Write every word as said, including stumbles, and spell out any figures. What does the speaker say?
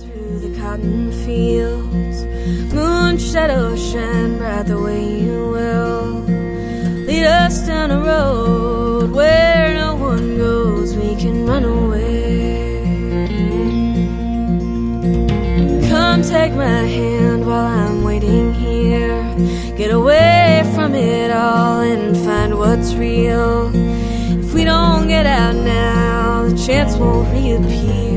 through the cotton fields, moon shadows shine bright the way you will. Lead us down a road where no one goes, we can run away. Come take my hand while I'm waiting here. Get away from it all and find what's real. If we don't get out now, the chance won't reappear.